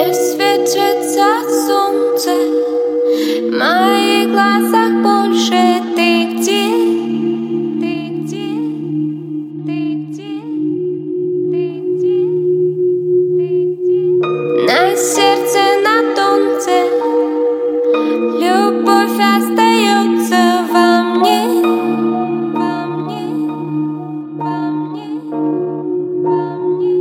Не светится солнце в моих глазах больше. Ты где? Ты где? Ты где? Ты где? Ты где? На сердце на тонце любовь остается во мне, во мне, во мне, во мне.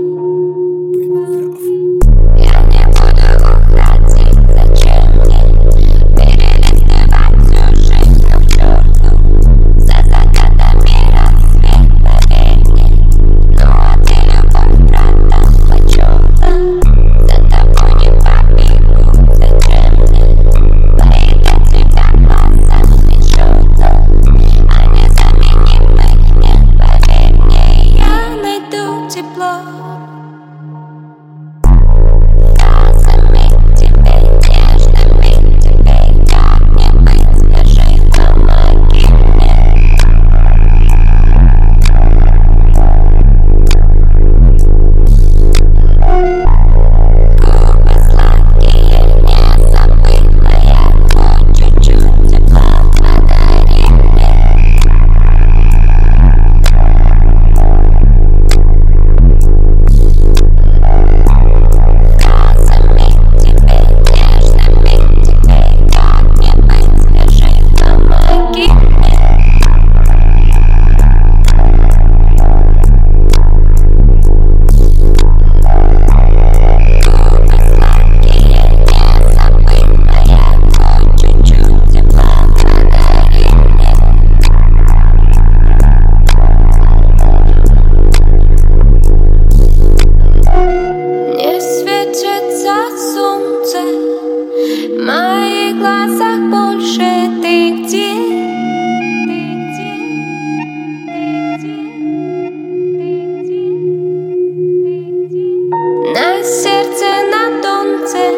Я не буду уходить, зачем мне перелистывать всю жизнь к черту? За закатами рассвет, поверь мне. Ну а ты, любовь, брата, почета. За тобой не побегу, зачем мне? Мои для тебя глаза счета, а незаменимых нет, поверь мне. Я найду тепло. Фразами тебе, нежными тебе, как мне быть, скажи, помоги мне. Губы сладкие, незабытные, хоть чуть-чуть тепла подари мне. Фразами тебе, нежными тебе, как мне быть, скажи, помоги мне. Губы сладкие, незабытные, хоть чуть-чуть тепла подари мне. Не светится солнце в моих глазах больше. Ты где? Ты где? Ты где? Ты где? Ты где? На сердце на тонце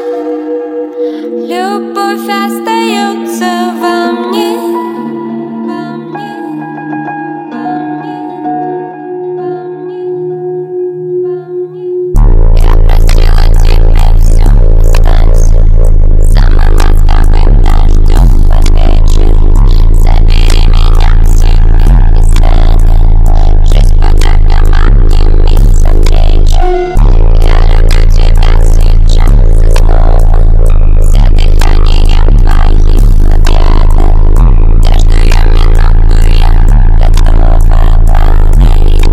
любовь остается во мне, во мне, во мне, во мне, во мне. Я простила тебе все, останься самым ласковым дождем под вечер. Забери меня к себе и станет жизнь подарком, обними, согрейся. Я люблю тебя сейчас и снова, вся дыханием твоих объятий. Каждую минуту я готова подарить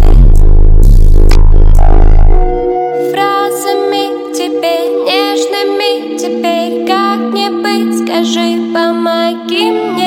тебе. Фразами тебе, нежными теперь, как мне быть, скажи, помоги мне.